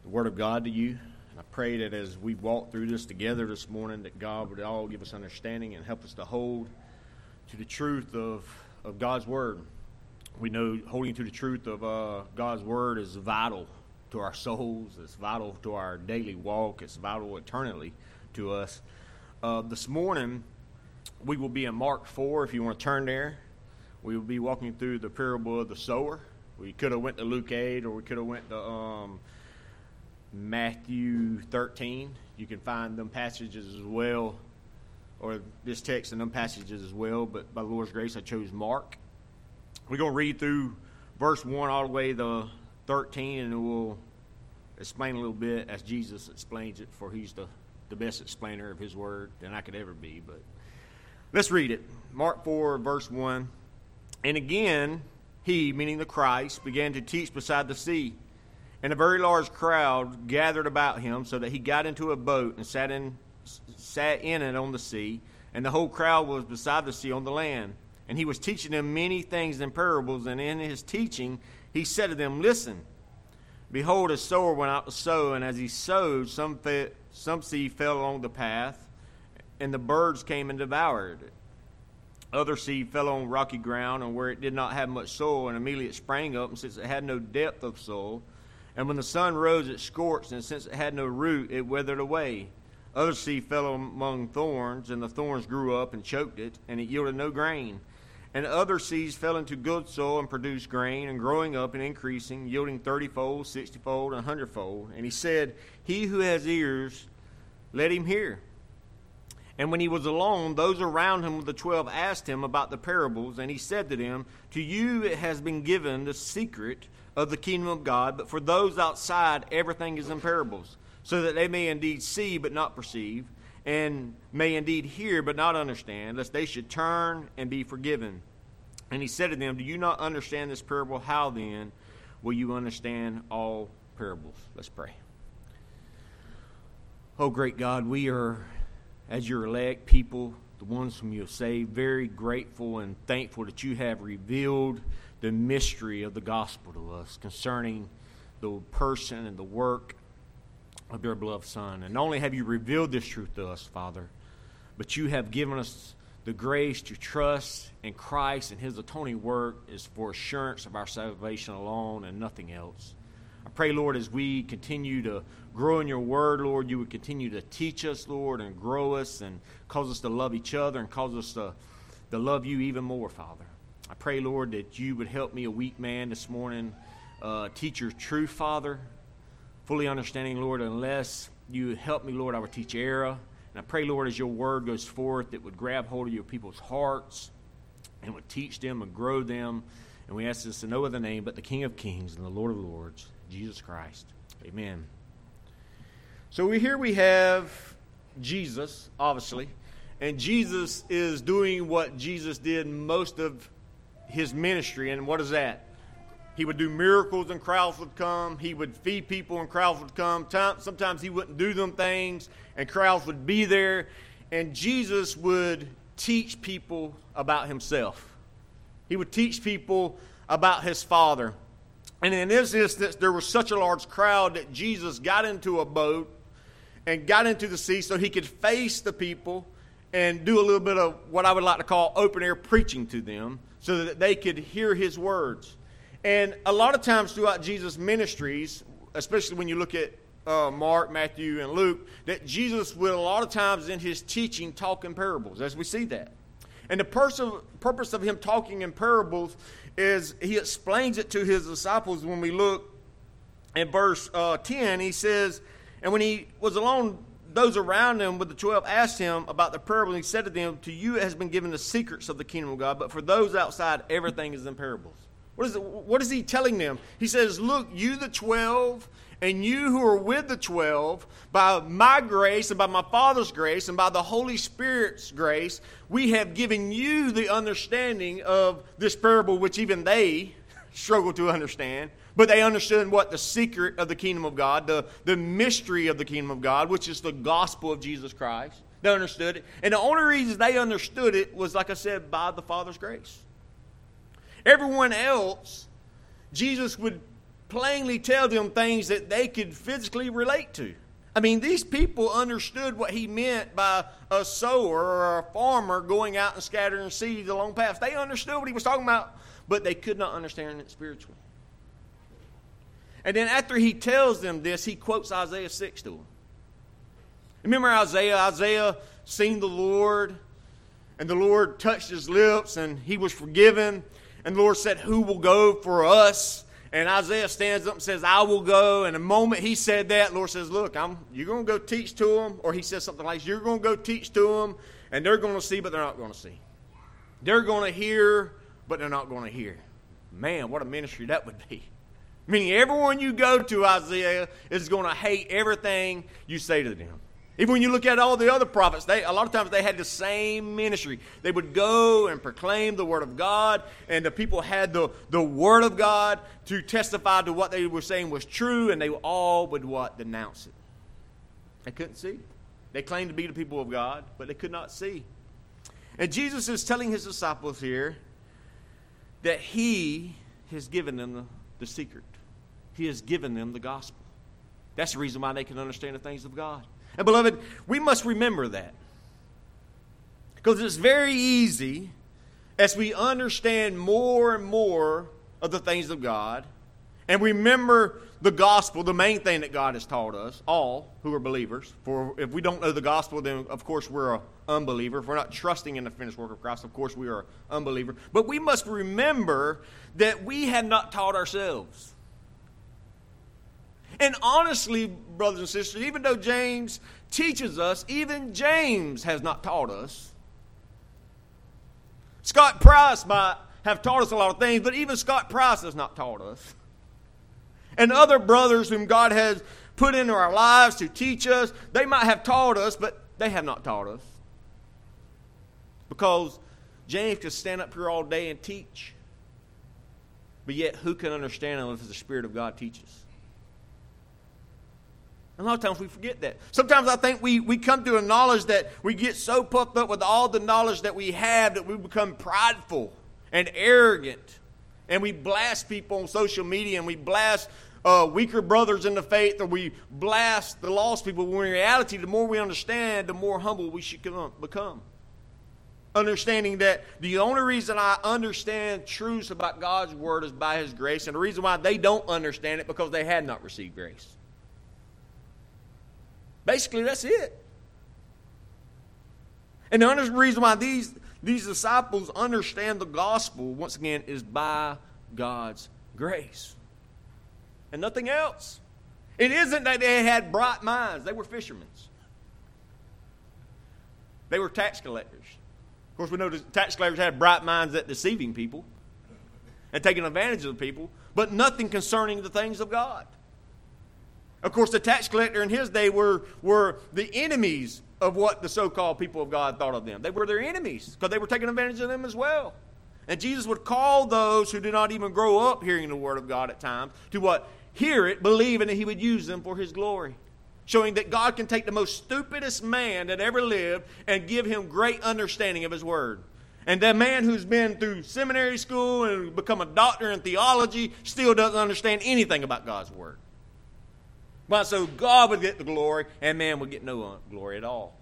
the Word of God to you. And I pray that as we walk through this together this morning, that God would all give us understanding and help us to hold to the truth of God's Word. We know holding to the truth of God's Word is vital to our souls. It's vital to our daily walk. It's vital eternally to us. This morning, we will be in Mark 4, if you want to turn there. We will be walking through the parable of the sower. We could have went to Luke 8, or we could have went to Matthew 13. You can find them passages as well, or this text and them passages as well, but by the Lord's grace, I chose Mark. We're going to read through verse 1 all the way to 13, and we'll explain a little bit as Jesus explains it, for he's the best explainer of his word than I could ever be. But let's read it. Mark 4, verse 1. And again, he, meaning the Christ, began to teach beside the sea. And a very large crowd gathered about him, so that he got into a boat and sat in it on the sea. And the whole crowd was beside the sea on the land. And he was teaching them many things in parables. And in his teaching, he said to them, Listen, behold, a sower went out to sow. And as he sowed, some seed fell along the path, and the birds came and devoured it. Other seed fell on rocky ground, and where it did not have much soil, and immediately it sprang up, and since it had no depth of soil, and when the sun rose, it scorched, and since it had no root, it withered away. Other seed fell among thorns, and the thorns grew up and choked it, and it yielded no grain. And other seeds fell into good soil and produced grain, and growing up and increasing, yielding 30-fold, 60-fold, and 100-fold. And he said, He who has ears, let him hear. And when he was alone, those around him with the 12 asked him about the parables, and he said to them, To you it has been given the secret of the kingdom of God, but for those outside everything is in parables, so that they may indeed see but not perceive, and may indeed hear but not understand, lest they should turn and be forgiven. And he said to them, Do you not understand this parable? How then will you understand all parables? Let's pray. Oh, great God, we are, as your elect people, the ones whom you have saved, very grateful and thankful that you have revealed the mystery of the gospel to us concerning the person and the work of your beloved Son. And not only have you revealed this truth to us, Father, but you have given us the grace to trust in Christ and his atoning work is for assurance of our salvation alone and nothing else. I pray, Lord, as we continue to grow in your word, Lord, you would continue to teach us, Lord, and grow us and cause us to love each other and cause us to love you even more, Father. I pray, Lord, that you would help me, a weak man, this morning, teach your truth, Father, fully understanding, Lord, unless you help me, Lord, I would teach error. And I pray, Lord, as your word goes forth, it would grab hold of your people's hearts and would teach them and grow them. And we ask this in no other name but the King of Kings and the Lord of Lords, Jesus Christ. Amen. So here we have Jesus, obviously, and Jesus is doing what Jesus did most of his ministry. And what is that? He would do miracles and crowds would come. He would feed people and crowds would come. Sometimes he wouldn't do them things and crowds would be there. And Jesus would teach people about himself. He would teach people about his Father. And in this instance, there was such a large crowd that Jesus got into a boat and got into the sea so he could face the people and do a little bit of what I would like to call open-air preaching to them so that they could hear his words. And a lot of times throughout Jesus' ministries, especially when you look at Mark, Matthew, and Luke, that Jesus would a lot of times in his teaching talk in parables, as we see that. And the purpose of him talking in parables is he explains it to his disciples. When we look in verse 10, he says, And when he was alone, those around him with the 12 asked him about the parable, and he said to them, To you has been given the secrets of the kingdom of God, but for those outside, everything is in parables. What is he telling them? He says, Look, you the 12, and you who are with the 12, by my grace and by my Father's grace and by the Holy Spirit's grace, we have given you the understanding of this parable, which even they struggle to understand. But they understood what? The secret of the kingdom of God, the mystery of the kingdom of God, which is the gospel of Jesus Christ. They understood it. And the only reason they understood it was, like I said, by the Father's grace. Everyone else, Jesus would plainly tell them things that they could physically relate to. I mean, these people understood what he meant by a sower or a farmer going out and scattering seeds along paths. They understood what he was talking about, but they could not understand it spiritually. And then after he tells them this, he quotes Isaiah 6 to them. Remember Isaiah? Isaiah seen the Lord, and the Lord touched his lips, and he was forgiven. And the Lord said, who will go for us? And Isaiah stands up and says, I will go. And the moment he said that, the Lord says, look, you're going to go teach to them. Or he says something like, you're going to go teach to them, and they're going to see, but they're not going to see. They're going to hear, but they're not going to hear. Man, what a ministry that would be. Meaning everyone you go to, Isaiah, is going to hate everything you say to them. Even when you look at all the other prophets, a lot of times they had the same ministry. They would go and proclaim the Word of God, and the people had the Word of God to testify to what they were saying was true, and they all would denounce it. They couldn't see. They claimed to be the people of God, but they could not see. And Jesus is telling his disciples here that he has given them the secret. He has given them the gospel. That's the reason why they can understand the things of God. And beloved, we must remember that. Because it's very easy, as we understand more and more of the things of God, and remember the gospel, the main thing that God has taught us, all who are believers. For if we don't know the gospel, then of course we're an unbeliever. If we're not trusting in the finished work of Christ, of course we are an unbeliever. But we must remember that we have not taught ourselves. And honestly, brothers and sisters, even though James teaches us, even James has not taught us. Scott Price might have taught us a lot of things, but even Scott Price has not taught us. And other brothers whom God has put into our lives to teach us, they might have taught us, but they have not taught us. Because James could stand up here all day and teach, but yet who can understand him if the Spirit of God teaches? A lot of times we forget that. Sometimes I think we come to a knowledge that we get so puffed up with all the knowledge that we have that we become prideful and arrogant. And we blast people on social media, and we blast weaker brothers in the faith, or we blast the lost people, when in reality, the more we understand, the more humble we should become. Understanding that the only reason I understand truths about God's Word is by His grace, and the reason why they don't understand it because they had not received grace. Basically, that's it. And the only reason why these disciples understand the gospel, once again, is by God's grace. And nothing else. It isn't that they had bright minds. They were fishermen. They were tax collectors. Of course, we know the tax collectors had bright minds at deceiving people and taking advantage of the people, but nothing concerning the things of God. Of course, the tax collector in his day were the enemies of what the so-called people of God thought of them. They were their enemies because they were taking advantage of them as well. And Jesus would call those who did not even grow up hearing the Word of God at times to hear it, believe, and that He would use them for His glory. Showing that God can take the most stupidest man that ever lived and give him great understanding of His Word. And that man who's been through seminary school and become a doctor in theology still doesn't understand anything about God's Word. But so God would get the glory, and man would get no glory at all.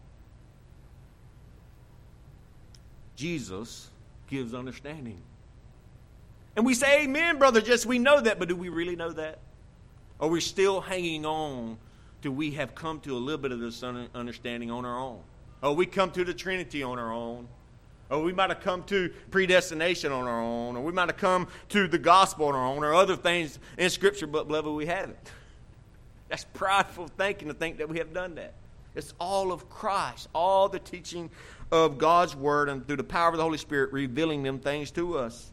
Jesus gives understanding. And we say, amen, Brother Jesse, we know that, but do we really know that? Or are we still hanging on till we have come to a little bit of this understanding on our own? Or we come to the Trinity on our own? Or we might have come to predestination on our own? Or we might have come to the gospel on our own, or other things in Scripture, but beloved, we haven't. That's prideful thinking to think that we have done that. It's all of Christ, all the teaching of God's Word, and through the power of the Holy Spirit revealing them things to us.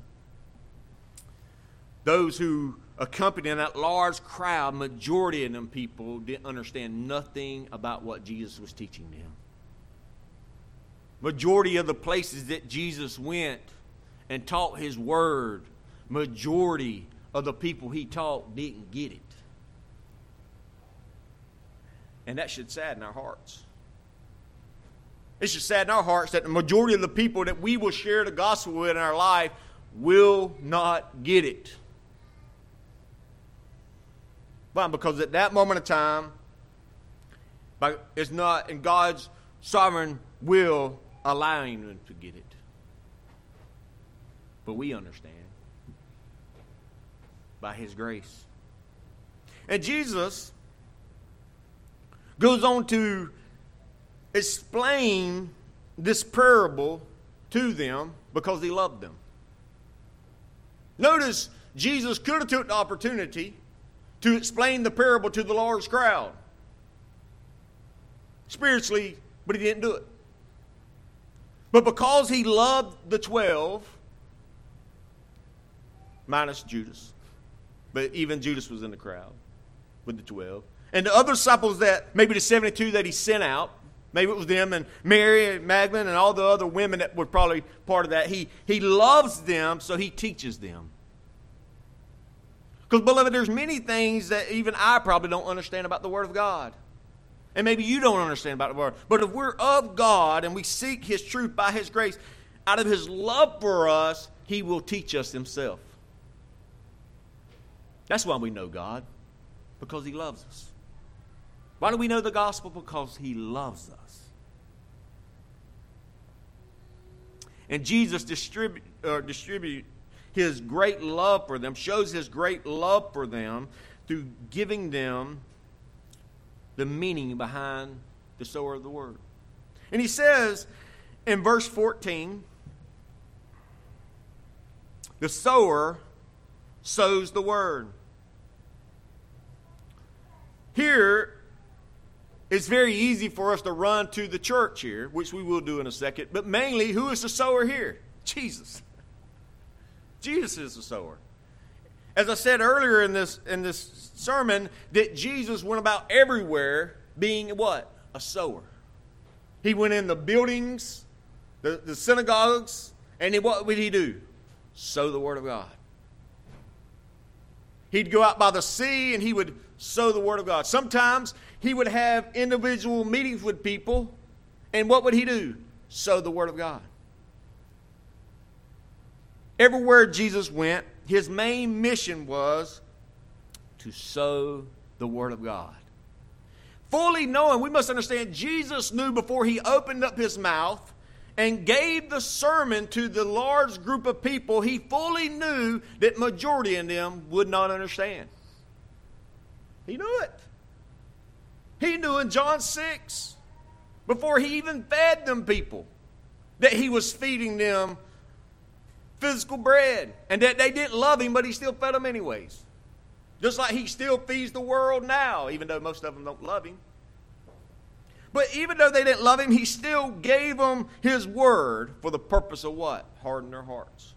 Those who accompanied that large crowd, majority of them people didn't understand nothing about what Jesus was teaching them. Majority of the places that Jesus went and taught His Word, majority of the people He taught didn't get it. And that should sadden our hearts. It should sadden our hearts that the majority of the people that we will share the gospel with in our life will not get it. Why? Because at that moment of time, it's not in God's sovereign will allowing them to get it. But we understand by His grace. And Jesus goes on to explain this parable to them because He loved them. Notice Jesus could have took the opportunity to explain the parable to the large crowd spiritually, but He didn't do it. But because He loved the 12, minus Judas, but even Judas was in the crowd with the 12, and the other disciples, that maybe the 72 that He sent out, maybe it was them and Mary and Magdalene and all the other women that were probably part of that. He loves them, so He teaches them. Because, beloved, there's many things that even I probably don't understand about the Word of God. And maybe you don't understand about the Word. But if we're of God and we seek His truth by His grace, out of His love for us, He will teach us Himself. That's why we know God, because He loves us. Why do we know the gospel? Because He loves us. And Jesus distribute His great love for them, shows His great love for them through giving them the meaning behind the sower of the word. And He says in verse 14, the sower sows the word. Here, it's very easy for us to run to the church here, which we will do in a second. But mainly, who is the sower here? Jesus. Jesus is the sower. As I said earlier in this sermon, that Jesus went about everywhere being what? A sower. He went in the buildings, the synagogues, and what would He do? Sow the word of God. He'd go out by the sea and He would sow the word of God. Sometimes He would have individual meetings with people, and what would He do? Sow the word of God. Everywhere Jesus went, His main mission was to sow the word of God. Fully knowing, we must understand, Jesus knew before He opened up His mouth and gave the sermon to the large group of people, He fully knew that majority of them would not understand. He knew it. He knew in John 6, before He even fed them people, that He was feeding them physical bread, and that they didn't love Him, but He still fed them anyways. Just like He still feeds the world now, even though most of them don't love Him. But even though they didn't love Him, He still gave them His word for the purpose of what? Harden their hearts.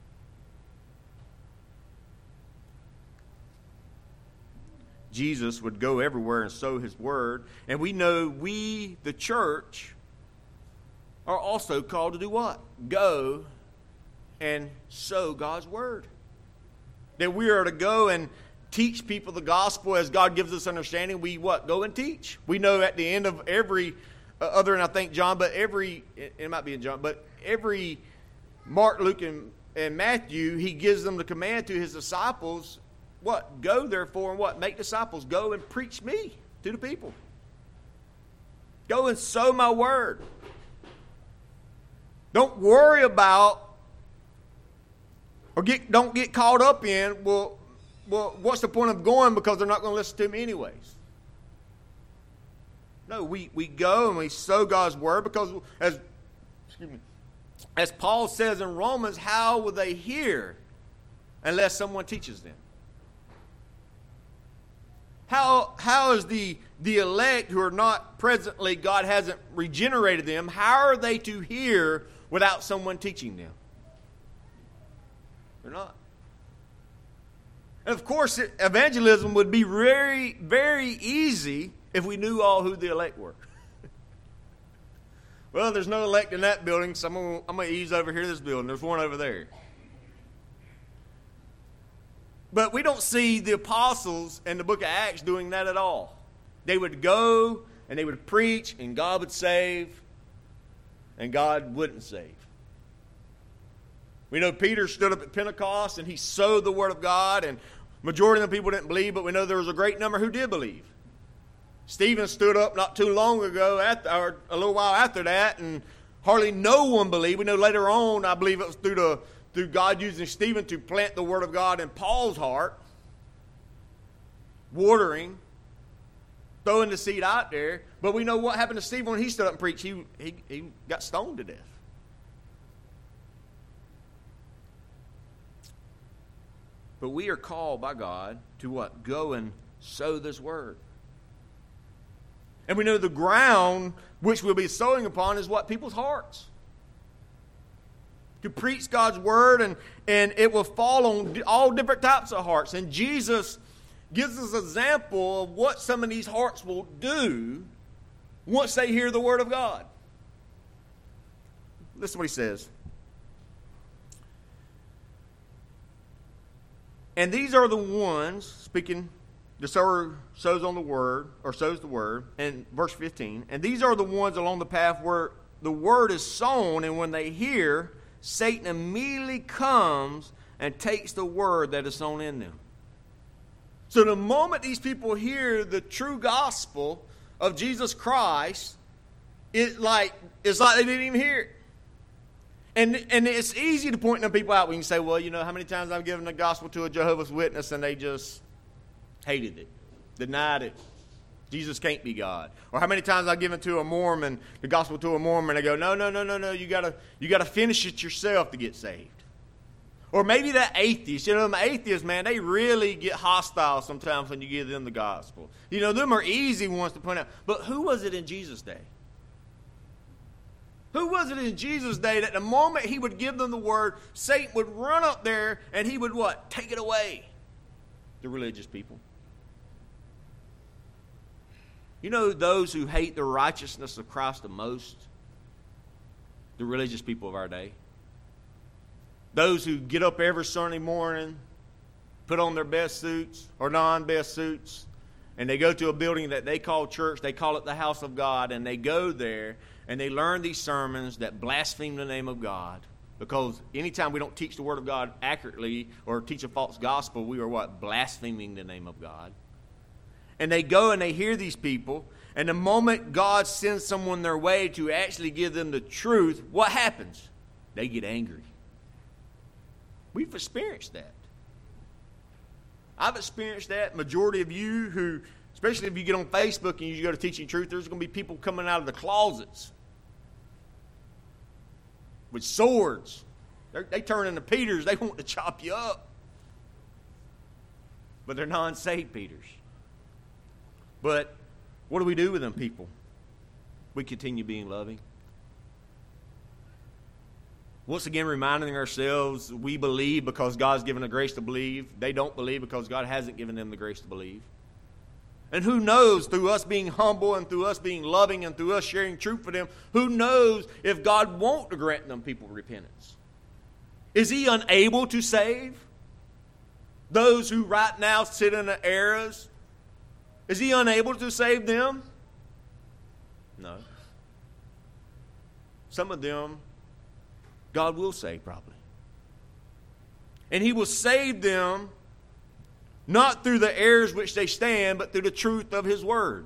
Jesus would go everywhere and sow His word. And we know we, the church, are also called to do what? Go and sow God's word. That we are to go and teach people the gospel as God gives us understanding. We what? Go and teach. We know at the end of every, other than I think John, but it might be in John, but every Mark, Luke, and Matthew, He gives them the command to His disciples, what? Go therefore and what? Make disciples. Go and preach me to the people. Go and sow my word. Don't worry about or don't get caught up in, well, what's the point of going because they're not going to listen to me anyways? No, we go and we sow God's word because, as Paul says in Romans, how will they hear unless someone teaches them? How is the elect who are not presently, God hasn't regenerated them, how are they to hear without someone teaching them? They're not. And of course, evangelism would be very, very easy if we knew all who the elect were. Well, there's no elect in that building, so I'm going to ease over here to this building. There's one over there. But we don't see the apostles in the book of Acts doing that at all. They would go and they would preach and God would save and God wouldn't save. We know Peter stood up at Pentecost and he sowed the word of God, and Majority of the people didn't believe, but we know there was a great number who did believe. Stephen stood up not too long ago, or a little while after that, and hardly no one believed. We know later on, I believe it was through God using Stephen to plant the Word of God in Paul's heart, watering, throwing the seed out there. But we know what happened to Stephen when he stood up and preached. He got stoned to death. But we are called by God to what? Go and sow this Word. And we know the ground which we'll be sowing upon is what? People's hearts. To preach God's Word, and it will fall on all different types of hearts. And Jesus gives us an example of what some of these hearts will do once they hear the Word of God. Listen to what he says. And these are the ones, speaking, the sower sows on the Word, or sows the Word, and verse 15, and these are the ones along the path where the Word is sown, and when they hear, Satan immediately comes and takes the Word that is sown in them. So the moment these people hear the true gospel of Jesus Christ, it's like they didn't even hear it. And it's easy to point them people out when you say, well, you know, how many times I've given the gospel to a Jehovah's Witness and they just hated it, denied it. Jesus can't be God. Or how many times I've given to a Mormon, the gospel to a Mormon, and they go, no, you gotta finish it yourself to get saved. Or maybe that atheist, you know, the atheists, man, they really get hostile sometimes when you give them the gospel. You know, them are easy ones to point out. But who was it in Jesus' day? Who was it in Jesus' day that the moment he would give them the word, Satan would run up there and he would what? Take it away. The religious people. You know those who hate the righteousness of Christ the most? The religious people of our day. Those who get up every Sunday morning, put on their best suits or non-best suits, and they go to a building that they call church, they call it the house of God, and they go there and they learn these sermons that blaspheme the name of God. Because anytime we don't teach the Word of God accurately or teach a false gospel, we are what? Blaspheming the name of God. And they go and they hear these people, and the moment God sends someone their way to actually give them the truth, what happens? They get angry. We've experienced that. I've experienced that. Majority of you who, especially if you get on Facebook and you go to Teaching Truth, there's going to be people coming out of the closets with swords. They turn into Peters. They want to chop you up. But they're non-saved Peters. But what do we do with them people? We continue being loving. Once again, reminding ourselves, we believe because God's given the grace to believe. They don't believe because God hasn't given them the grace to believe. And who knows, through us being humble and through us being loving and through us sharing truth for them, who knows if God won't grant them people repentance? Is he unable to save those who right now sit in the errors? Is he unable to save them? No. Some of them God will save probably. And he will save them not through the errors which they stand, but through the truth of his word.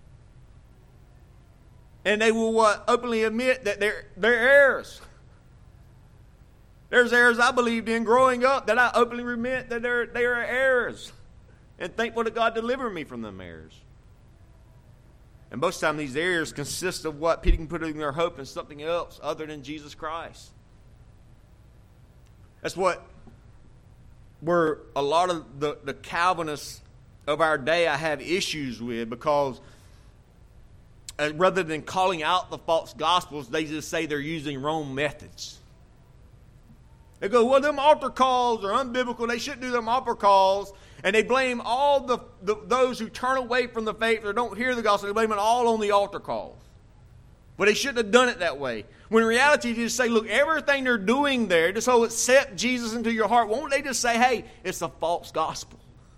And they will openly admit that they're errors. There's errors I believed in growing up that I openly admit that they are errors. And thankful that God delivered me from them errors. And most of the time these errors consist of what? People putting their hope in something else other than Jesus Christ. That's what where a lot of the Calvinists of our day I have issues with, because rather than calling out the false gospels, they just say they're using wrong methods. They go, well, them altar calls are unbiblical. They shouldn't do them altar calls. And they blame all those who turn away from the faith or don't hear the gospel. They blame it all on the altar calls. But they shouldn't have done it that way. When in reality, you just say, look, everything they're doing there, just so accept Jesus into your heart, won't they just say, hey, it's a false gospel?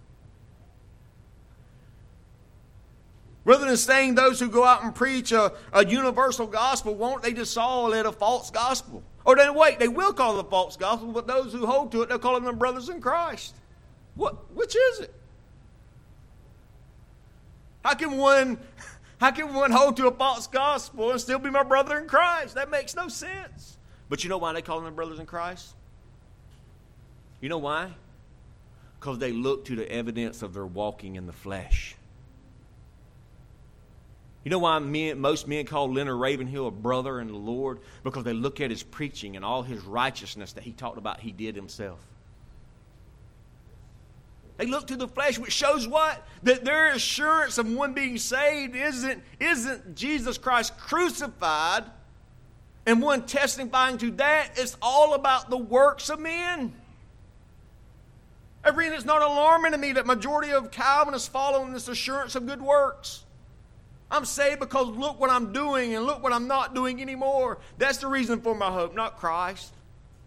Rather than saying those who go out and preach a universal gospel, won't they just call it a false gospel? Or then wait, they will call it a false gospel, but those who hold to it, they'll call them brothers in Christ. Which is it? How can one hold to a false gospel and still be my brother in Christ? That makes no sense. But you know why they call them brothers in Christ? You know why? Because they look to the evidence of their walking in the flesh. You know why most men call Leonard Ravenhill a brother in the Lord? Because they look at his preaching and all his righteousness that he talked about he did himself. They look to the flesh, which shows what? That their assurance of one being saved isn't Jesus Christ crucified and one testifying to that. It's all about the works of men. Everything it's not alarming to me that majority of Calvinists follow in this assurance of good works. I'm saved because look what I'm doing and look what I'm not doing anymore. That's the reason for my hope, not Christ.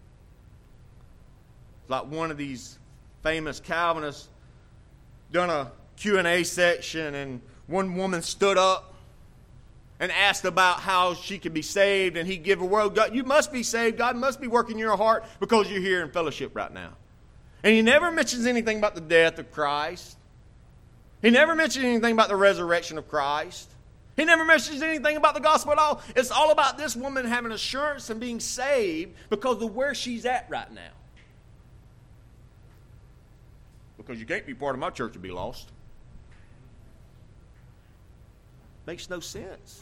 Like one of these famous Calvinists done a Q&A section, and one woman stood up and asked about how she could be saved, and he gave a word. God, you must be saved. God must be working in your heart because you're here in fellowship right now. And he never mentions anything about the death of Christ. He never mentions anything about the resurrection of Christ. He never mentions anything about the gospel at all. It's all about this woman having assurance and being saved because of where she's at right now. Because you can't be part of my church and be lost. Makes no sense.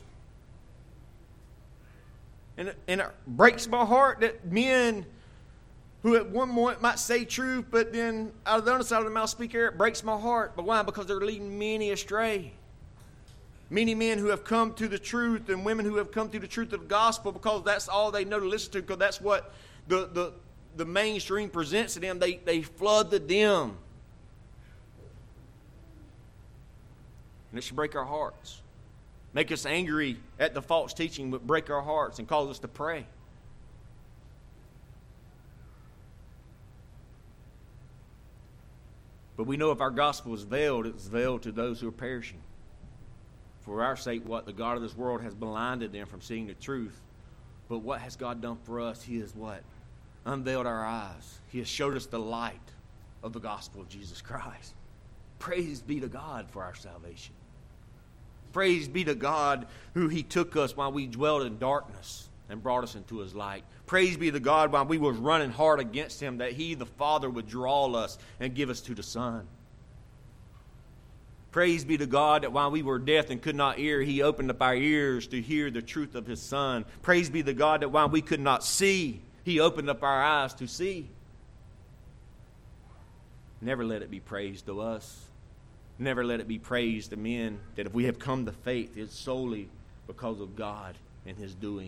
And it breaks my heart that men who at one point might say truth, but then out of the other side of the mouth speak error. It breaks my heart. But why? Because they're leading many astray. Many men who have come to the truth and women who have come to the truth of the gospel because that's all they know to listen to, because that's what the mainstream presents to them. They flood the dim. And it should break our hearts. Make us angry at the false teaching, but break our hearts and cause us to pray. But we know if our gospel is veiled, it's veiled to those who are perishing. For our sake, what? The God of this world has blinded them from seeing the truth. But what has God done for us? He has what? Unveiled our eyes. He has showed us the light of the gospel of Jesus Christ. Praise be to God for our salvation. Praise be to God who He took us while we dwelled in darkness and brought us into His light. Praise be to God while we was running hard against Him, that He, the Father, would draw us and give us to the Son. Praise be to God that while we were deaf and could not hear, He opened up our ears to hear the truth of His Son. Praise be to God that while we could not see, He opened up our eyes to see. Never let it be praised to us. Never let it be praised to men that if we have come to faith, it's solely because of God and His doing.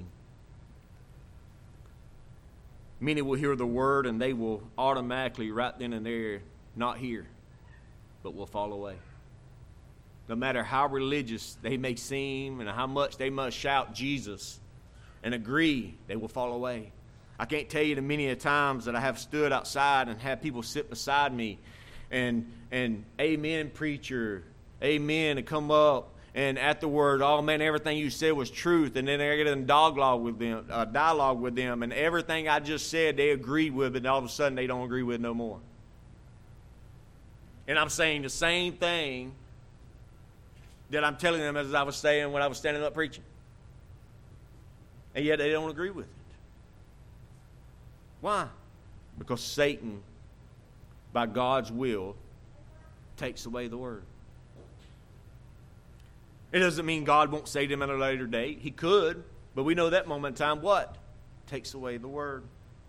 Many will hear the word and they will automatically right then and there not hear, but will fall away. No matter how religious they may seem and how much they must shout Jesus and agree, they will fall away. I can't tell you the many times that I have stood outside and had people sit beside me and amen, preacher, amen, and come up, and afterward, oh man, everything you said was truth, and then I get in dialogue with them, and everything I just said they agreed with, and all of a sudden they don't agree with no more. And I'm saying the same thing that I'm telling them as I was saying when I was standing up preaching. And yet they don't agree with it. Why? Because Satan, by God's will, takes away the word. It doesn't mean God won't save them at a later date. He could, but we know that moment in time, what? Takes away the word.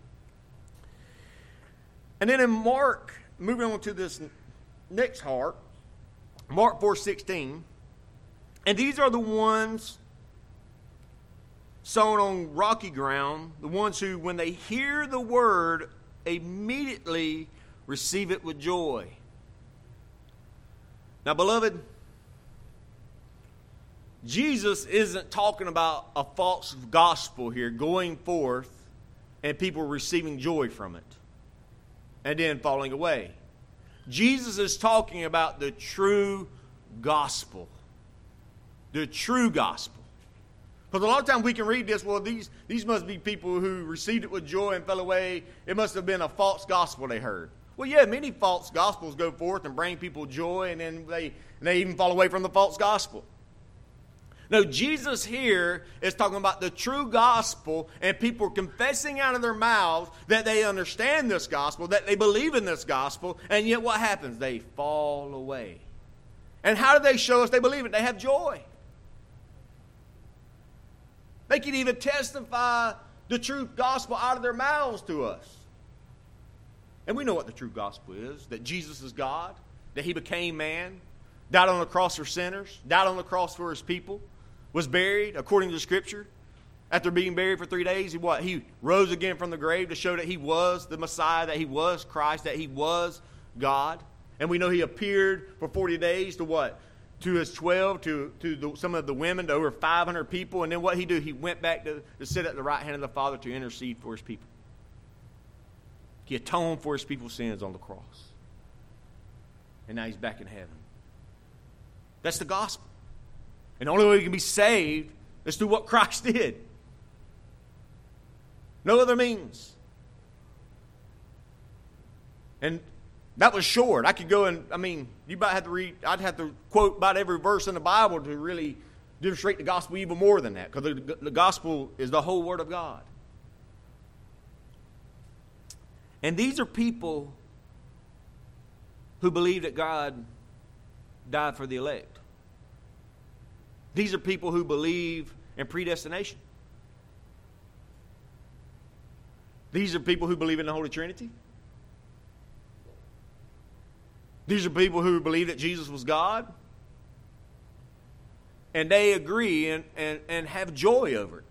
And then in Mark, moving on to this next heart, Mark 4:16, and these are the ones sown on rocky ground, the ones who, when they hear the word, immediately receive it with joy. Now, beloved, Jesus isn't talking about a false gospel here going forth and people receiving joy from it and then falling away. Jesus is talking about the true gospel. The true gospel. Because a lot of times we can read this, well, these must be people who received it with joy and fell away. It must have been a false gospel they heard. Well, yeah, many false gospels go forth and bring people joy, and then they even fall away from the false gospel. No, Jesus here is talking about the true gospel, and people confessing out of their mouths that they understand this gospel, that they believe in this gospel, and yet what happens? They fall away. And how do they show us they believe it? They have joy. They can even testify the true gospel out of their mouths to us. And we know what the true gospel is, that Jesus is God, that he became man, died on the cross for sinners, died on the cross for his people, was buried according to the Scripture. After being buried for 3 days, he rose again from the grave to show that he was the Messiah, that he was Christ, that he was God. And we know he appeared for 40 days to what? To his 12, to some of the women, to over 500 people. And then what he do? He went back to sit at the right hand of the Father to intercede for his people. He atoned for his people's sins on the cross. And now he's back in heaven. That's the gospel. And the only way we can be saved is through what Christ did. No other means. And that was short. I could go and, you might have to read, I'd have to quote about every verse in the Bible to really demonstrate the gospel even more than that. Because the gospel is the whole Word of God. And these are people who believe that God died for the elect. These are people who believe in predestination. These are people who believe in the Holy Trinity. These are people who believe that Jesus was God. And they agree and have joy over it.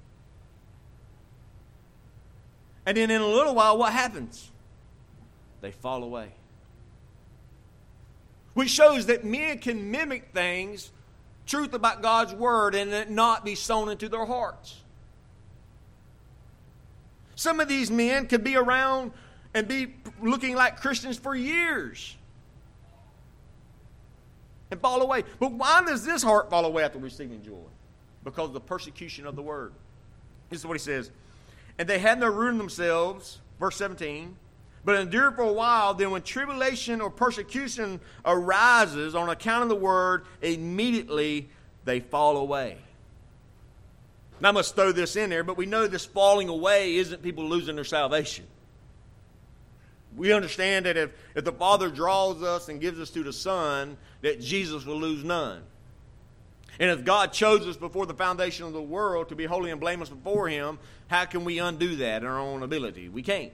And then in a little while, what happens? They fall away. Which shows that men can mimic things, truth about God's Word, and it not be sown into their hearts. Some of these men could be around and be looking like Christians for years and fall away. But why does this heart fall away after receiving joy? Because of the persecution of the Word. This is what he says. And they had no root in themselves, verse 17, but endure for a while. Then when tribulation or persecution arises on account of the Word, immediately they fall away. Now I must throw this in there, but we know this falling away isn't people losing their salvation. We understand that if the Father draws us and gives us to the Son, that Jesus will lose none. And if God chose us before the foundation of the world to be holy and blameless before Him, how can we undo that in our own ability? We can't.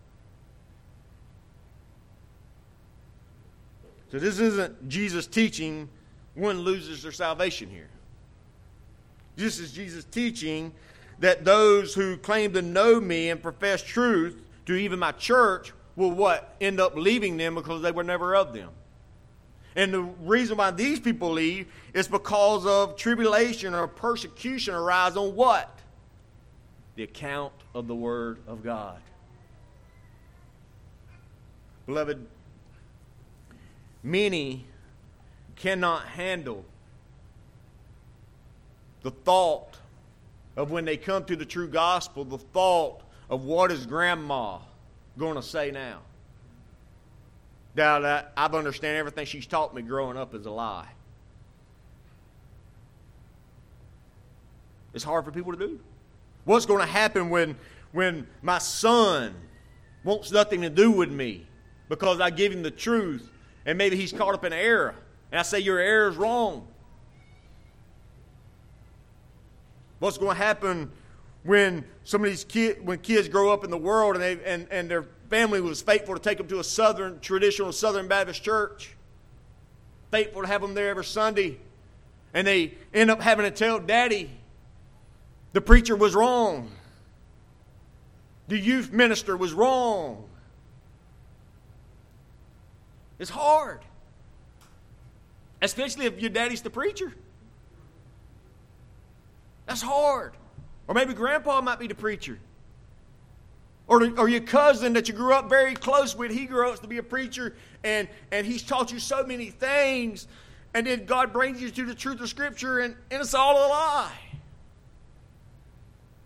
So this isn't Jesus teaching one loses their salvation here. This is Jesus teaching that those who claim to know me and profess truth to even my church will what? End up leaving them because they were never of them. And the reason why these people leave is because of tribulation or persecution arise on what? The account of the Word of God. Beloved, many cannot handle the thought of when they come to the true gospel, the thought of what is grandma going to say now. Now, I've understand everything she's taught me growing up is a lie. It's hard for people to do. What's going to happen when my son wants nothing to do with me because I give him the truth and maybe he's caught up in error and I say your error is wrong? What's going to happen when some of these kids grow up in the world and their family was faithful to take them to a traditional Southern Baptist church, faithful to have them there every Sunday, and they end up having to tell Daddy the preacher was wrong, the youth minister was wrong. It's hard, especially if your daddy's the preacher. That's hard. Or maybe grandpa might be the preacher. Or your cousin that you grew up very close with, he grew up to be a preacher, and he's taught you so many things, and then God brings you to the truth of Scripture, and it's all a lie.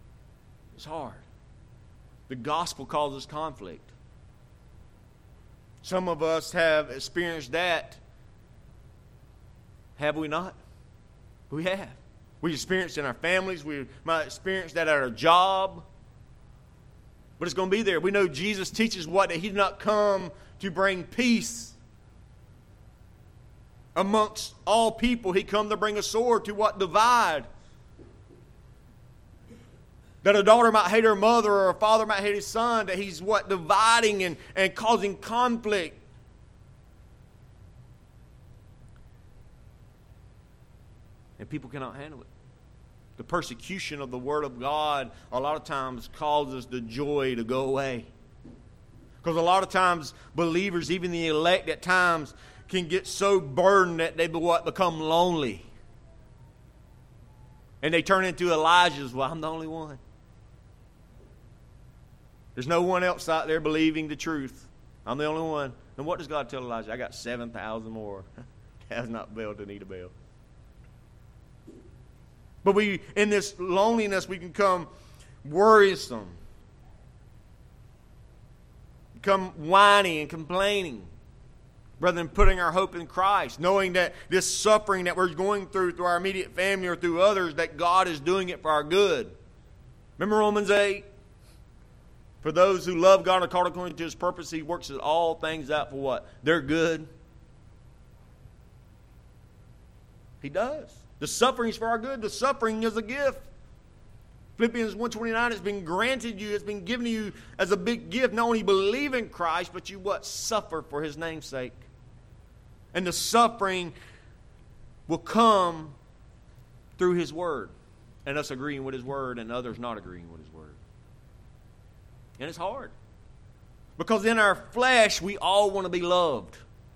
It's hard. The gospel causes conflict. Some of us have experienced that. Have we not? We have. We experienced it in our families. We might experience that at our job. But it's going to be there. We know Jesus teaches what? That He did not come to bring peace amongst all people. He come to bring a sword to what? Divide. That a daughter might hate her mother or a father might hate his son. That He's what? Dividing and causing conflict. And people cannot handle it. The persecution of the Word of God a lot of times causes the joy to go away. Because a lot of times believers, even the elect at times, can get so burdened that they become lonely. And they turn into Elijah's. Well, I'm the only one. There's no one else out there believing the truth. I'm the only one. And what does God tell Elijah? I got 7,000 more. Has not bailed to need a bail. But in this loneliness, we can become worrisome, become whiny and complaining, rather than putting our hope in Christ, knowing that this suffering that we're going through our immediate family or through others, that God is doing it for our good. Remember Romans 8? For those who love God and are called according to His purpose, He works all things out for what? Their good. He does. The suffering is for our good. The suffering is a gift. Philippians 1:29 has been granted you, it's been given to you as a big gift. Not only believe in Christ, but you what? Suffer for His name's sake. And the suffering will come through His Word. And us agreeing with His Word and others not agreeing with His Word. And it's hard. Because in our flesh, we all want to be loved.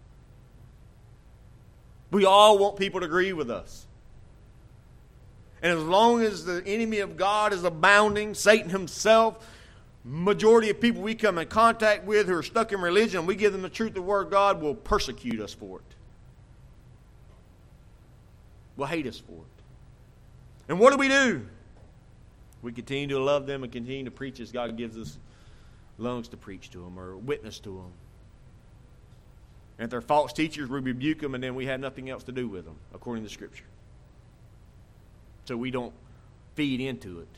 We all want people to agree with us. And as long as the enemy of God is abounding, Satan himself, majority of people we come in contact with who are stuck in religion, and we give them the truth of the Word of God, will persecute us for it. Will hate us for it. And what do? We continue to love them and continue to preach as God gives us lungs to preach to them or witness to them. And if they're false teachers, we rebuke them, and then we have nothing else to do with them, according to Scripture. So we don't feed into it.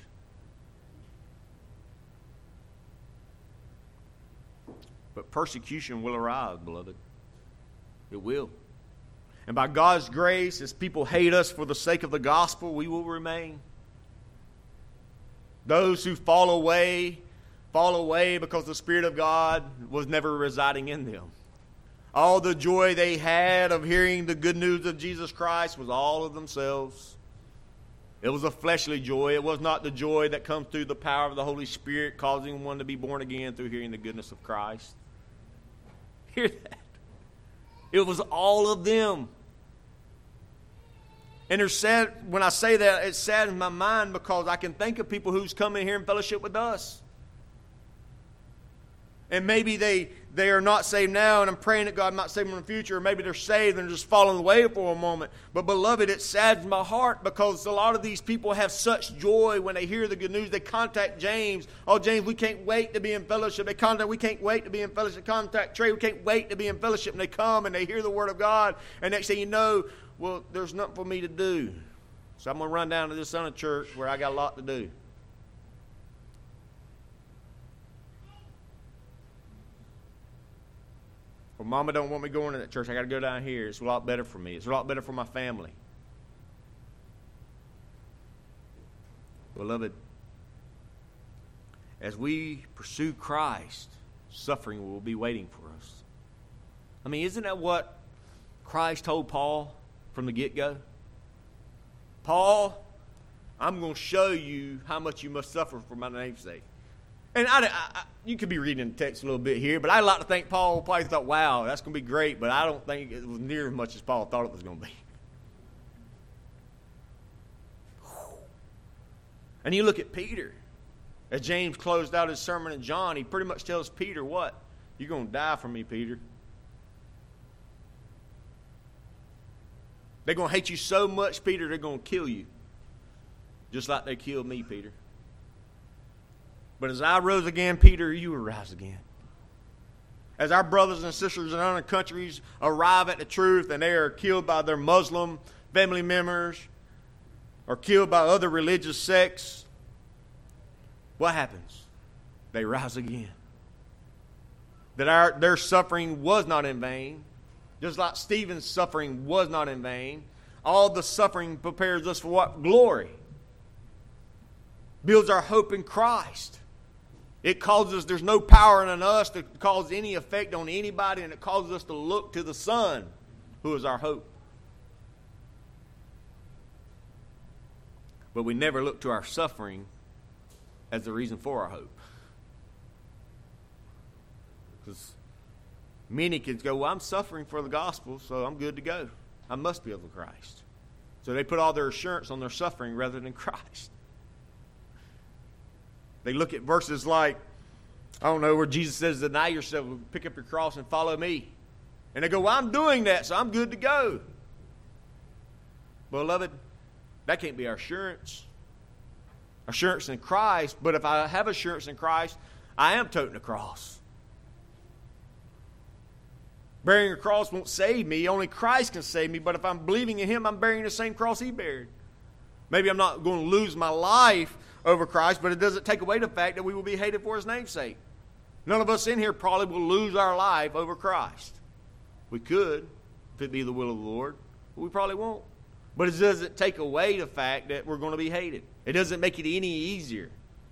But persecution will arise, beloved. It will. And by God's grace, as people hate us for the sake of the gospel, we will remain. Those who fall away because the Spirit of God was never residing in them. All the joy they had of hearing the good news of Jesus Christ was all of themselves. It was a fleshly joy. It was not the joy that comes through the power of the Holy Spirit, causing one to be born again through hearing the goodness of Christ. Hear that? It was all of them. And they're sad, when I say that, it saddens my mind because I can think of people who's come in here and fellowship with us. And maybe they are not saved now, and I'm praying that God might save them in the future, or maybe they're saved and just falling away for a moment. But beloved, it saddens my heart because a lot of these people have such joy when they hear the good news. They contact James. Oh, James, we can't wait to be in fellowship. We can't wait to be in fellowship. Contact Trey, we can't wait to be in fellowship. And they come and they hear the Word of God, and next thing you know, well, there's nothing for me to do. So I'm going to run down to this other church where I got a lot to do. Well, Mama don't want me going to that church. I got to go down here. It's a lot better for me. It's a lot better for my family. Beloved, as we pursue Christ, suffering will be waiting for us. I mean, isn't that what Christ told Paul from the get-go? Paul, I'm going to show you how much you must suffer for my name's sake. And you could be reading the text a little bit here, but I'd like to think Paul probably thought, wow, that's going to be great, but I don't think it was near as much as Paul thought it was going to be. And you look at Peter. As James closed out his sermon in John, he pretty much tells Peter what? You're going to die for me, Peter. They're going to hate you so much, Peter, they're going to kill you. Just like they killed me, Peter. But as I rose again, Peter, you will rise again. As our brothers and sisters in other countries arrive at the truth and they are killed by their Muslim family members or killed by other religious sects, what happens? They rise again. That their suffering was not in vain. Just like Stephen's suffering was not in vain. All the suffering prepares us for what? Glory. Builds our hope in Christ. It causes there's no power in us to cause any effect on anybody, and it causes us to look to the Son, who is our hope. But we never look to our suffering as the reason for our hope. Because many kids go, well, I'm suffering for the gospel, so I'm good to go. I must be of the Christ. So they put all their assurance on their suffering rather than Christ. They look at verses like, I don't know, where Jesus says, deny yourself, pick up your cross and follow me. And they go, well, I'm doing that, so I'm good to go. Beloved, that can't be our assurance. Assurance in Christ, but if I have assurance in Christ, I am toting a cross. Bearing a cross won't save me. Only Christ can save me. But if I'm believing in Him, I'm bearing the same cross He bared. Maybe I'm not going to lose my life over Christ, but it doesn't take away the fact that we will be hated for His name's sake. None of us in here probably will lose our life over Christ. We could, if it be the will of the Lord, but we probably won't. But it doesn't take away the fact that we're going to be hated. It doesn't make it any easier.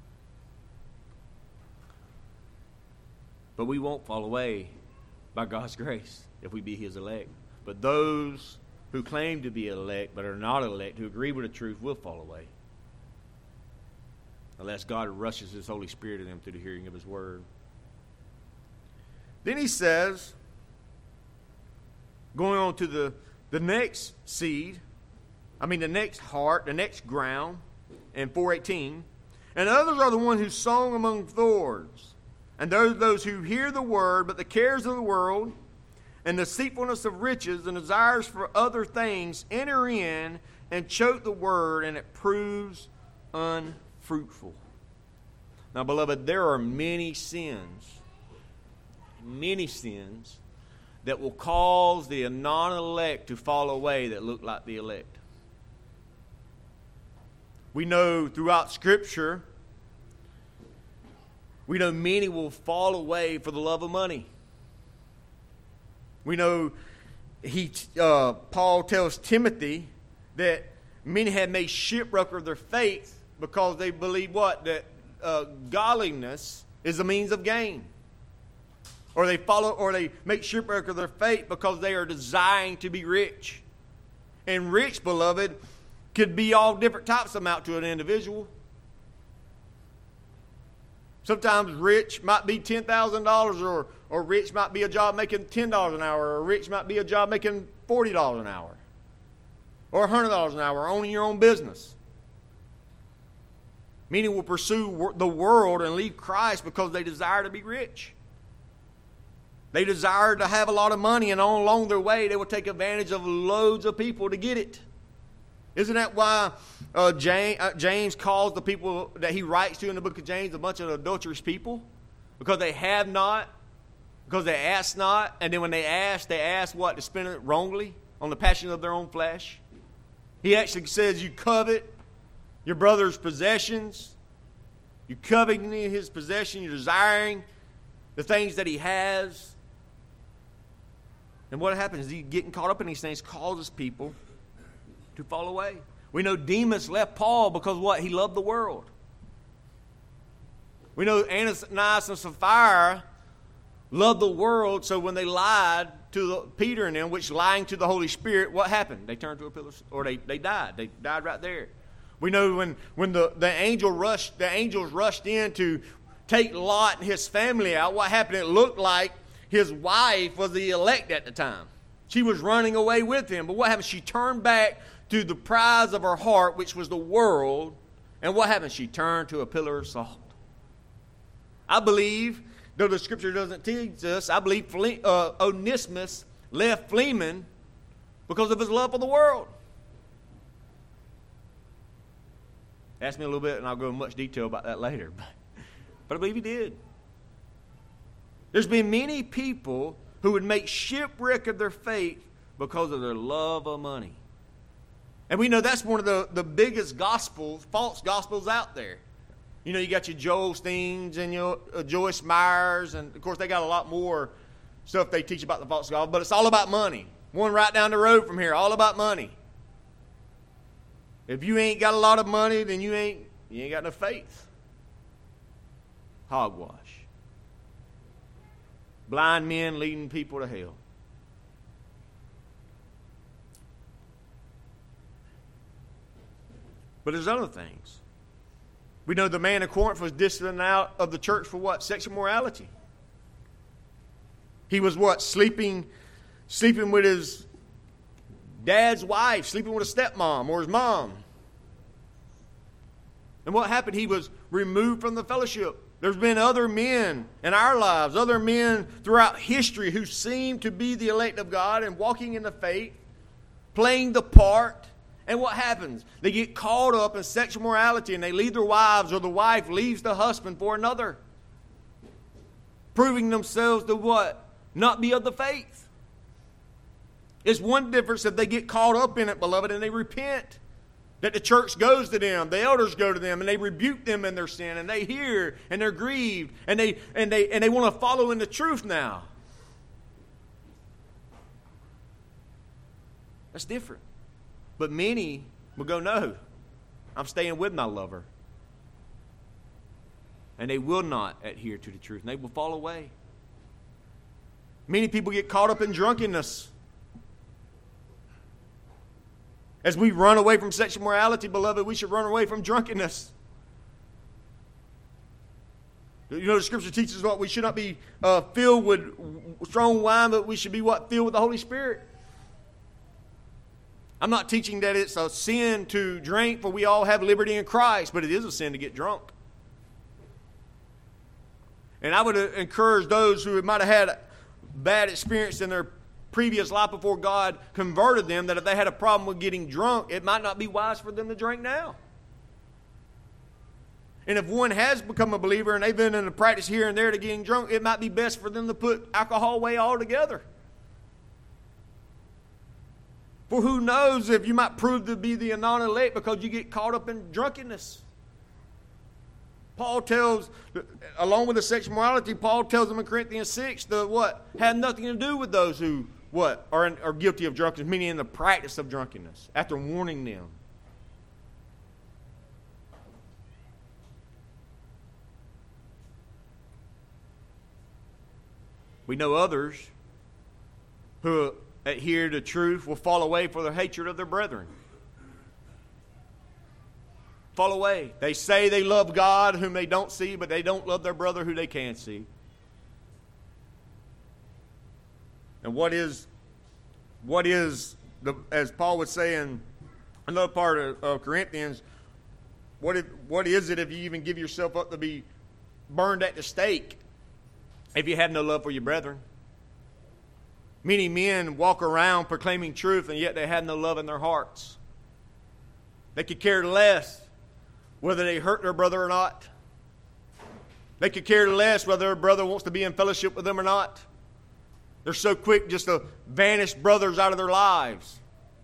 But we won't fall away by God's grace if we be His elect. But those who claim to be elect but are not elect, who agree with the truth, will fall away. Unless God rushes His Holy Spirit in them through the hearing of His word. Then he says, going on to the next seed, the next heart, the next ground, in 4:18, and others are the ones who sown among thorns. And those who hear the word, but the cares of the world and the deceitfulness of riches and desires for other things enter in and choke the word, and it proves unfruitful. Now, beloved, there are many sins that will cause the non-elect to fall away that look like the elect. We know throughout Scripture, we know many will fall away for the love of money. We know Paul tells Timothy that many have made shipwreck of their faith because they believe what? That godliness is a means of gain. Or they make shipwreck of their faith because they are desiring to be rich. And rich, beloved, could be all different types amount to an individual. Sometimes rich might be $10,000, or rich might be a job making $10 an hour, or rich might be a job making $40 an hour, or $100 an hour, owning your own business. Many will pursue the world and leave Christ because they desire to be rich. They desire to have a lot of money, and along their way they will take advantage of loads of people to get it. Isn't that why James calls the people that he writes to in the book of James a bunch of adulterous people? Because they have not, because they ask not, and then when they ask what? To spend it wrongly on the passion of their own flesh. He actually says you covet your brother's possessions. You're coveting his possession. You're desiring the things that he has. And what happens is he getting caught up in these things causes people to fall away. We know Demas left Paul because what? He loved the world. We know Ananias and Sapphira loved the world, so when they lied to Peter and them, which lying to the Holy Spirit, what happened? They turned to a pillar, or they died. They died right there. We know when the angels rushed in to take Lot and his family out, what happened? It looked like his wife was the elect at the time. She was running away with him. But what happened? She turned back to the prize of her heart, which was the world. And what happened? She turned to a pillar of salt. I believe, though the Scripture doesn't teach us, I believe Onesimus left Philemon because of his love for the world. Ask me a little bit, and I'll go in much detail about that later. But I believe he did. There's been many people who would make shipwreck of their faith because of their love of money. And we know that's one of the biggest gospels, false gospels out there. You know, you got your Joel Steens and your Joyce Myers, and of course they got a lot more stuff they teach about the false gospel, but it's all about money. One right down the road from here, all about money. If you ain't got a lot of money, then you ain't got no faith. Hogwash. Blind men leading people to hell. But there's other things. We know the man of Corinth was disciplined out of the church for what? Sexual morality. He was what? Sleeping with his dad's wife, sleeping with a stepmom or his mom. And what happened? He was removed from the fellowship. There's been other men in our lives, other men throughout history who seem to be the elect of God and walking in the faith, playing the part. And what happens? They get caught up in sexual morality and they leave their wives, or the wife leaves the husband for another. Proving themselves to what? Not be of the faith. It's one difference if they get caught up in it, beloved, and they repent. That the church goes to them, the elders go to them, and they rebuke them in their sin, and they hear, and they're grieved, and they want to follow in the truth now. That's different. But many will go, no, I'm staying with my lover. And they will not adhere to the truth, and they will fall away. Many people get caught up in drunkenness. As we run away from sexual morality, beloved, we should run away from drunkenness. You know, the Scripture teaches what? We should not be filled with strong wine, but we should be what? Filled with the Holy Spirit. I'm not teaching that it's a sin to drink, for we all have liberty in Christ, but it is a sin to get drunk. And I would encourage those who might have had bad experience in their previous life before God converted them, that if they had a problem with getting drunk, it might not be wise for them to drink now. And if one has become a believer and they've been in the practice here and there to getting drunk, it might be best for them to put alcohol away altogether. For who knows if you might prove to be the non-elect because you get caught up in drunkenness. Paul tells, along with the sexual morality, Paul tells them in Corinthians 6, have nothing to do with those who, are guilty of drunkenness, meaning in the practice of drunkenness, after warning them. We know others who adhere to truth will fall away for the hatred of their brethren. Fall away. They say they love God whom they don't see, but they don't love their brother who they can see. And what is as Paul would say in another part of Corinthians, what is it if you even give yourself up to be burned at the stake if you have no love for your brethren? Many men walk around proclaiming truth, and yet they have no love in their hearts. They could care less whether they hurt their brother or not. They could care less whether their brother wants to be in fellowship with them or not. They're so quick just to vanish brothers out of their lives.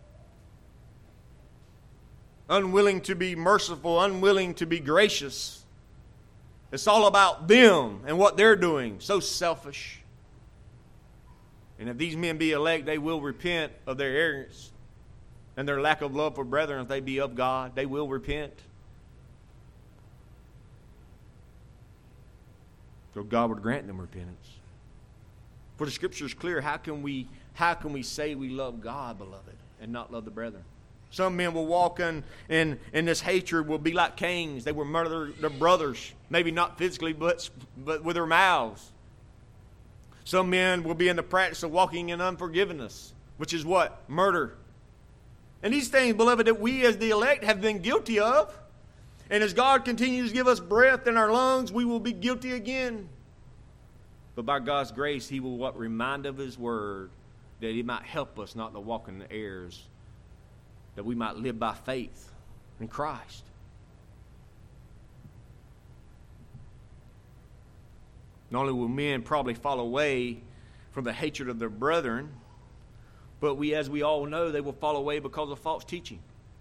Unwilling to be merciful, unwilling to be gracious. It's all about them and what they're doing. So selfish. And if these men be elect, they will repent of their arrogance and their lack of love for brethren. If they be of God, they will repent. So God would grant them repentance. For the Scripture is clear. How can we say we love God, beloved, and not love the brethren? Some men will walk in this hatred, will be like Cain's. They will murder their brothers, maybe not physically, but with their mouths. Some men will be in the practice of walking in unforgiveness, which is what? Murder. And these things, beloved, that we as the elect have been guilty of. And as God continues to give us breath in our lungs, we will be guilty again. But by God's grace, He will remind of His word, that He might help us not to walk in the errors, that we might live by faith in Christ. Not only will men probably fall away from the hatred of their brethren, but as we all know, they will fall away because of false teaching.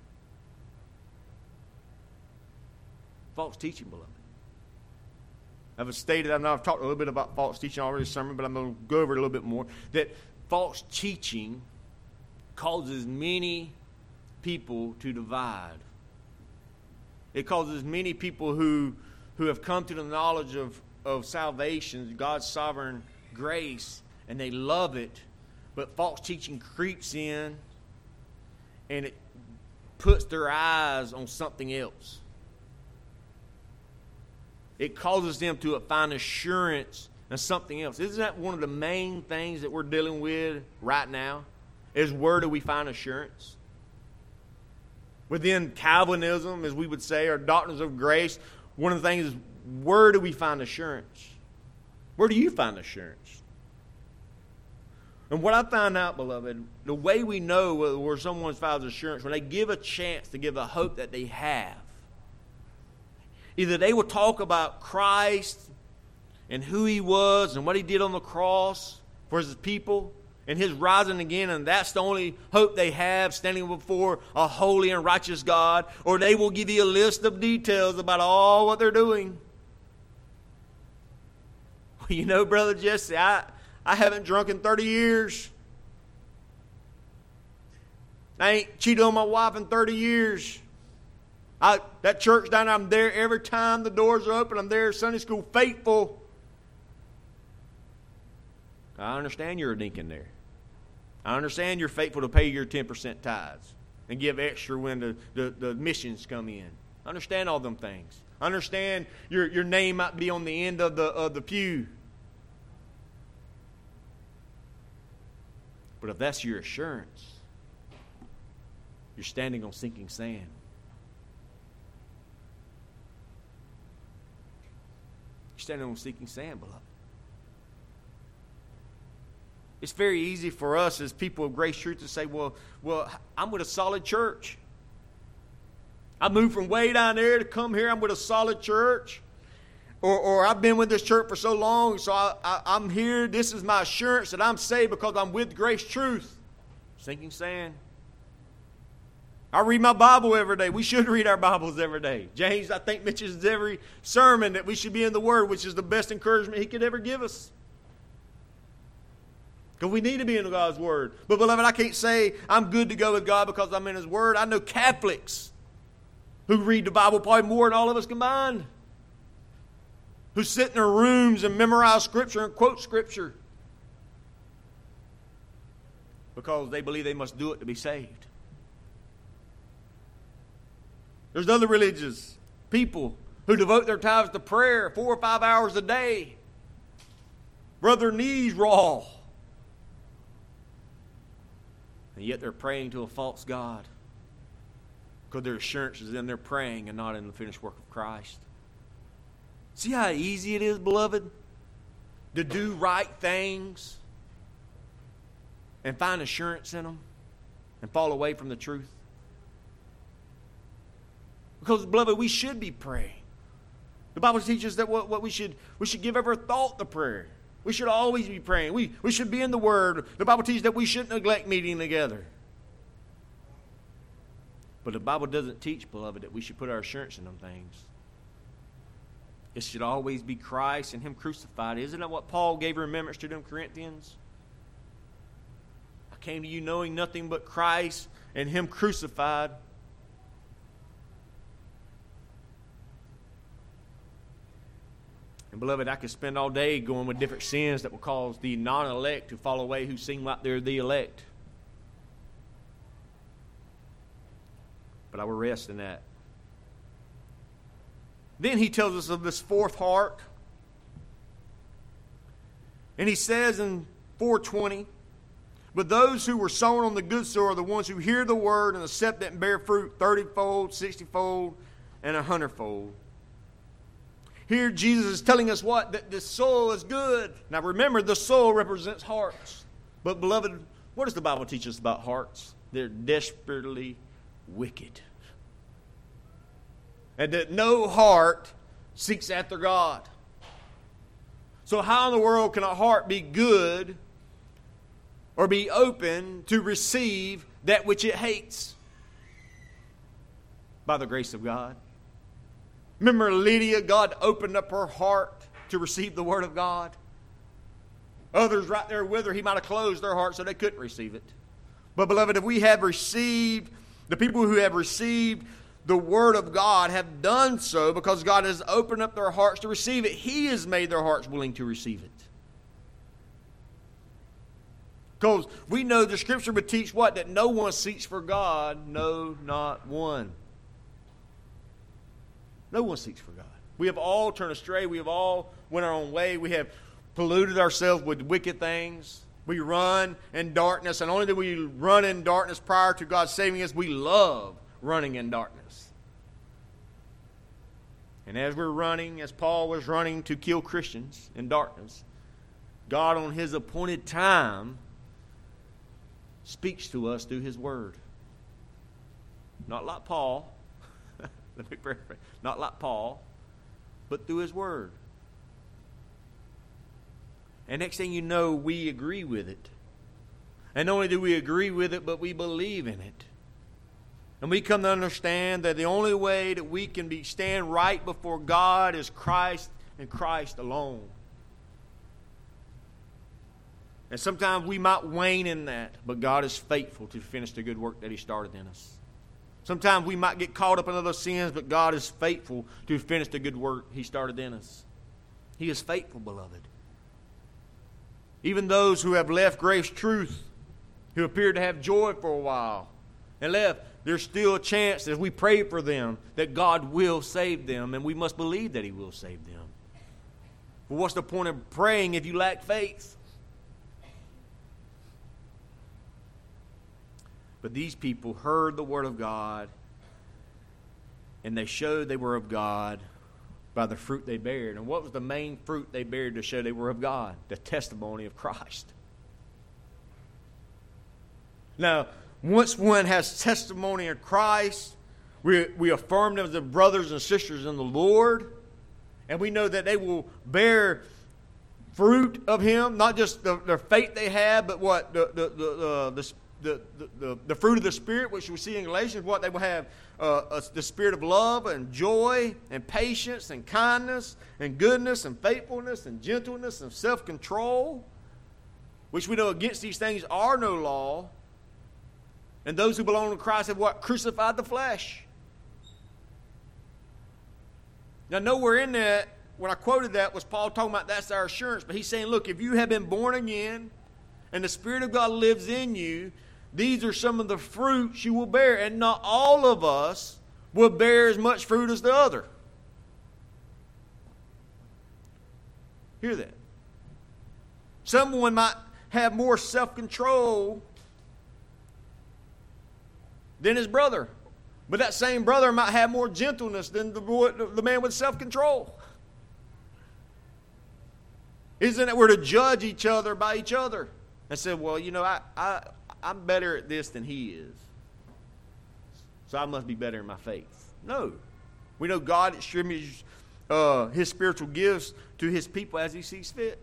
False teaching, beloved. I've stated, I've talked a little bit about false teaching already in the sermon, but I'm going to go over it a little bit more, that false teaching causes many people to divide. It causes many people who have come to the knowledge of salvation, God's sovereign grace, and they love it, but false teaching creeps in and it puts their eyes on something else. It causes them to find assurance in something else. Isn't that one of the main things that we're dealing with right now? Is where do we find assurance? Within Calvinism, as we would say, or doctrines of grace, one of the things is, where do we find assurance? Where do you find assurance? And what I found out, beloved, the way we know where someone finds assurance, when they give a chance to give the hope that they have. Either they will talk about Christ and who He was and what He did on the cross for His people and His rising again, and that's the only hope they have standing before a holy and righteous God, or they will give you a list of details about all what they're doing. Well, you know, Brother Jesse, I haven't drunk in 30 years. I ain't cheated on my wife in 30 years. That church down there, I'm there every time the doors are open. I'm there Sunday school faithful. I understand you're a deacon there. I understand you're faithful to pay your 10% tithes and give extra when the missions come in. I understand all them things. I understand your name might be on the end of the pew. But if that's your assurance, you're standing on sinking sand. You're standing on sinking sand, beloved. It's very easy for us as people of Grace Truth to say, well, I'm with a solid church. I moved from way down there to come here. I'm with a solid church. Or I've been with this church for so long, so I'm here. This is my assurance that I'm saved because I'm with Grace Truth. Sinking sand. I read my Bible every day. We should read our Bibles every day. James, I think, mentions every sermon that we should be in the Word, which is the best encouragement he could ever give us. Because we need to be in God's Word. But, beloved, I can't say I'm good to go with God because I'm in His Word. I know Catholics who read the Bible probably more than all of us combined, who sit in their rooms and memorize Scripture and quote Scripture because they believe they must do it to be saved. There's other religious people who devote their times to prayer 4 or 5 hours a day. Brother knees raw. And yet they're praying to a false God because their assurance is in their praying and not in the finished work of Christ. See how easy it is, beloved, to do right things and find assurance in them and fall away from the truth? Because, beloved, we should be praying. The Bible teaches that what we should give every thought to prayer. We should always be praying. We should be in the Word. The Bible teaches that we shouldn't neglect meeting together. But the Bible doesn't teach, beloved, that we should put our assurance in them things. It should always be Christ and Him crucified. Isn't that what Paul gave remembrance to them Corinthians? I came to you knowing nothing but Christ and Him crucified. And beloved, I could spend all day going with different sins that will cause the non-elect to fall away who seem like they're the elect. But I will rest in that. Then he tells us of this fourth heart. And he says in 4:20, but those who were sown on the good soil are the ones who hear the word and accept it and bear fruit 30-fold, 60-fold, and 100-fold. Here Jesus is telling us what? That the soil is good. Now remember, the soil represents hearts. But beloved, what does the Bible teach us about hearts? They're desperately wicked. And that no heart seeks after God. So how in the world can a heart be good or be open to receive that which it hates? By the grace of God. Remember Lydia, God opened up her heart to receive the Word of God. Others right there with her, He might have closed their heart so they couldn't receive it. But beloved, if we have received, the people who have received the Word of God have done so because God has opened up their hearts to receive it. He has made their hearts willing to receive it. Because we know the Scripture would teach what? That no one seeks for God, no, not one. No one seeks for God. We have all turned astray. We have all went our own way. We have polluted ourselves with wicked things. We run in darkness, and only that we run in darkness prior to God saving us, we love running in darkness. And as we're running, as Paul was running to kill Christians in darkness, God on His appointed time speaks to us through His Word. Not like Paul. Let me paraphrase. Not like Paul, but through His Word. And next thing you know, we agree with it. And not only do we agree with it, but we believe in it. And we come to understand that the only way that we can stand right before God is Christ and Christ alone. And sometimes we might wane in that, but God is faithful to finish the good work that He started in us. Sometimes we might get caught up in other sins, but God is faithful to finish the good work He started in us. He is faithful, beloved. Even those who have left Grace Truth, who appeared to have joy for a while and left, there's still a chance as we pray for them that God will save them, and we must believe that He will save them. But what's the point of praying if you lack faith? But these people heard the Word of God, and they showed they were of God by the fruit they bared. And what was the main fruit they bared to show they were of God? The testimony of Christ. Now, once one has testimony of Christ, we affirm them as the brothers and sisters in the Lord, and we know that they will bear fruit of Him, not just the faith they have, but what the fruit of the Spirit, which we see in Galatians, what they will have the spirit of love and joy and patience and kindness and goodness and faithfulness and gentleness and self-control, which we know against these things are no law. And those who belong to Christ have what? Crucified the flesh. Now, nowhere in that, when I quoted that, was Paul talking about that's our assurance. But he's saying, look, if you have been born again and the Spirit of God lives in you, these are some of the fruits you will bear. And not all of us will bear as much fruit as the other. Hear that. Someone might have more self-control than his brother. But that same brother might have more gentleness than the man with self-control. Isn't it we're to judge each other by each other? And say, well, you know, I'm better at this than he is, so I must be better in my faith. No. We know God distributes His spiritual gifts to His people as He sees fit.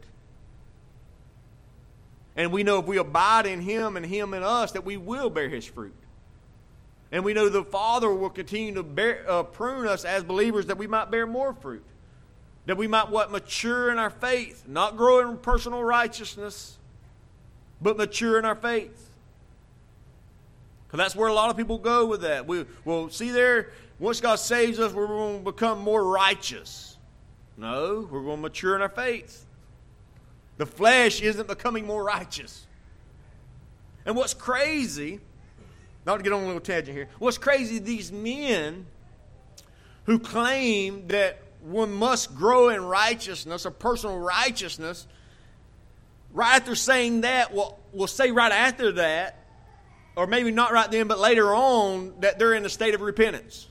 And we know if we abide in Him and Him in us, that we will bear His fruit. And we know the Father will continue to prune us as believers that we might bear more fruit. That we might mature in our faith. Not grow in personal righteousness, but mature in our faith. Because that's where a lot of people go with that. Well, see there, once God saves us, we're going to become more righteous. No, we're going to mature in our faith. The flesh isn't becoming more righteous. And what's crazy, not to get on a little tangent here, what's crazy, these men who claim that one must grow in righteousness or personal righteousness, right after saying that, we'll say right after that, or maybe not right then, but later on, that they're in a state of repentance.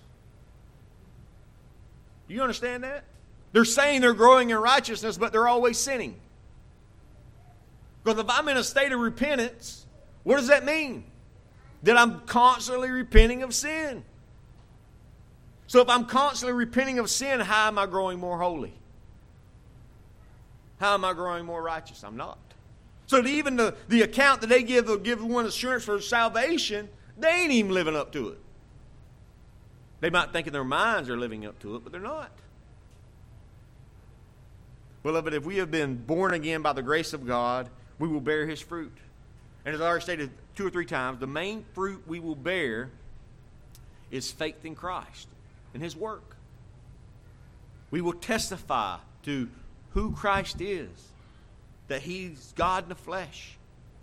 Do you understand that? They're saying they're growing in righteousness, but they're always sinning. Because if I'm in a state of repentance, what does that mean? That I'm constantly repenting of sin. So if I'm constantly repenting of sin, how am I growing more holy? How am I growing more righteous? I'm not. So even the account that they give, they'll give one assurance for salvation, they ain't even living up to it. They might think in their minds they're living up to it, but they're not. Beloved, if we have been born again by the grace of God, we will bear His fruit. And as I already stated 2 or 3 times, the main fruit we will bear is faith in Christ and His work. We will testify to who Christ is, that He's God in the flesh,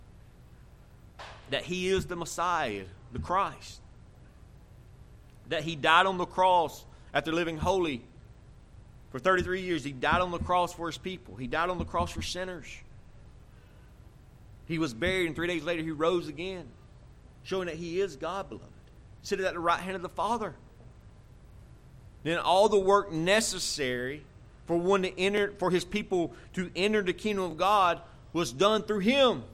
that He is the Messiah, the Christ, that He died on the cross after living holy for 33 years. He died on the cross for His people. He died on the cross for sinners. He was buried, and 3 days later He rose again, showing that He is God, beloved. Seated at the right hand of the Father. Then all the work necessary for one to enter, for His people to enter the kingdom of God, was done through Him.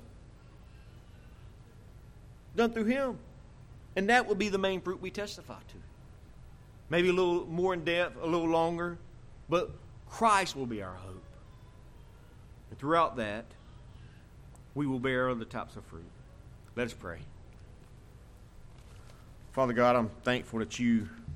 Done through Him. And that will be the main fruit we testify to. Maybe a little more in depth, a little longer, but Christ will be our hope. And throughout that, we will bear other types of fruit. Let us pray. Father God, I'm thankful that You